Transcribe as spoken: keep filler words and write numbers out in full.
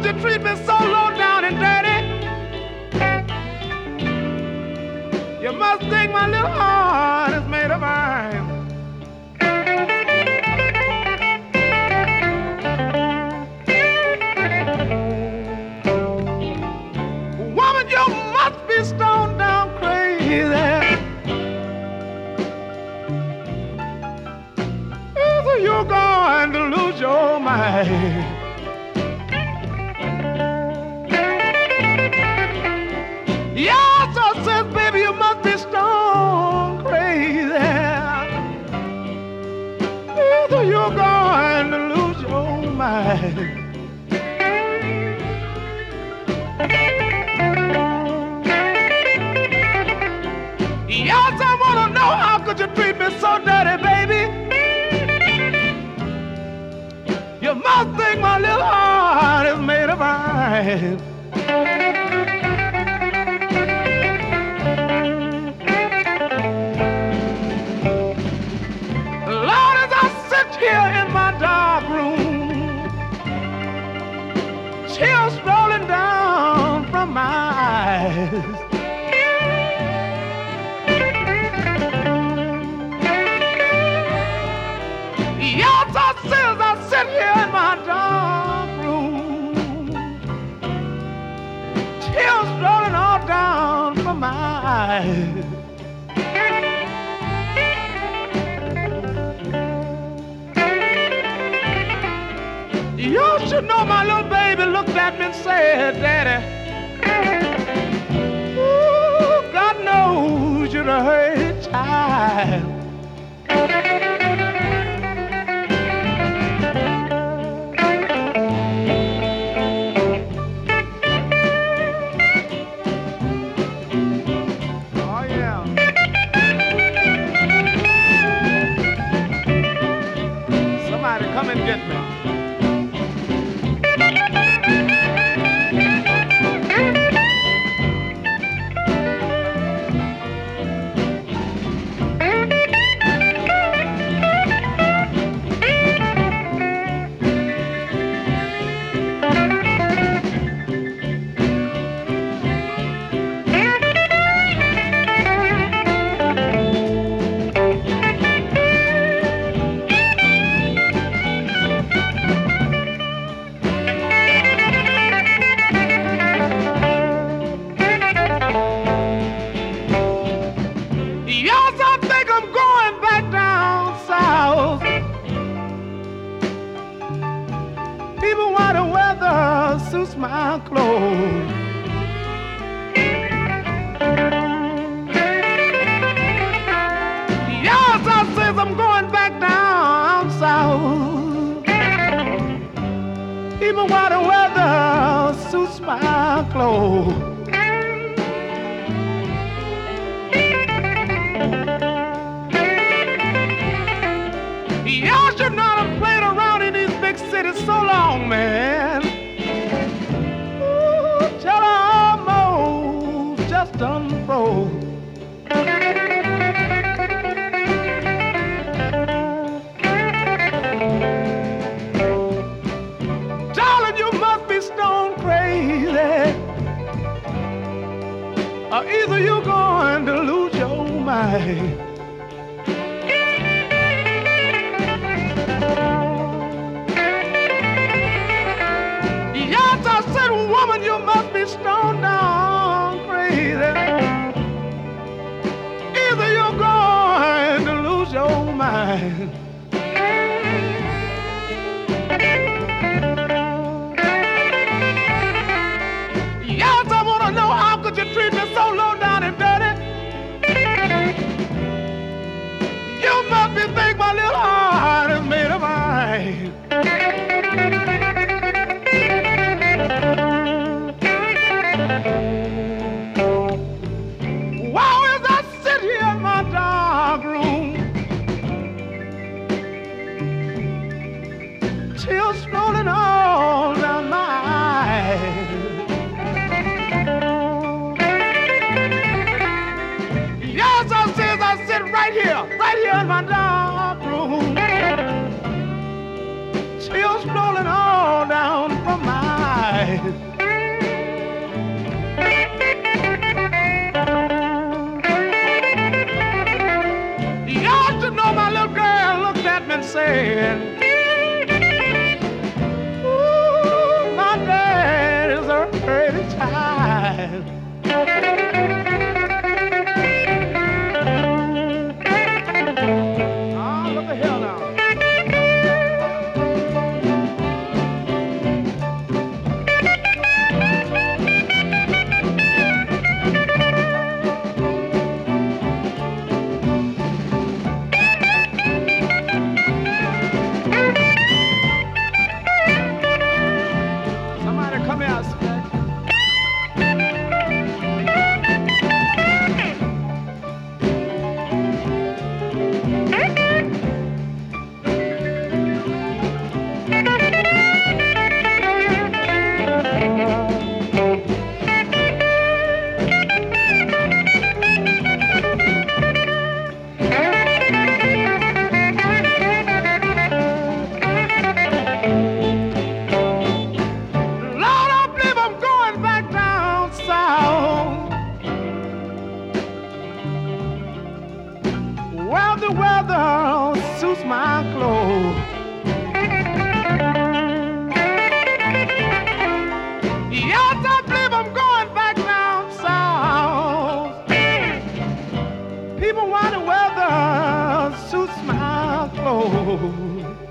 could you treat me so low down and dirty? You must think my little heart is made of iron. Woman, you must be stoned down crazy. Either you're going to lose your mind. Yes, I said, baby, you must be stone crazy. Either you're going to lose your mind. Yes, I want to know how could you treat me so dirty, baby. You must think my little heart is made of iron. Here in my dark room, chills rolling down from my eyes. Yes, I says I sit here in my dark room, chills rolling all down from my eyes. You should know my little baby looked at me and said, Daddy, ooh, God knows you're a hurt child. Oh, yeah. Somebody come and get me. Suits my clothes. Yes, I says I'm going back down south. Even while the weather suits my clothes. Y'all should not have played around in these big cities so long, man. Unfroze. Darling, you must be stone crazy, or either you're going to lose your mind. Yes, I said, woman, you must be stone down crazy. Either you're going to lose your mind. Yes, I want to know how could you treat me so low down and dirty. You must be think my little heart is made of iron. Wow, as I sit here in my dark room, tears rolling all down my eyes. Yes, I says I sit right here, right here in my dark room, tears rolling all down from my eyes. saying, ooh, my dad is a pretty child. Oh, look at here now. Somebody come here, Spec. Lord, I believe I'm going back down south, where the weather suits my clothes. Yes, I believe I'm going back down south. People want the weather suits my clothes.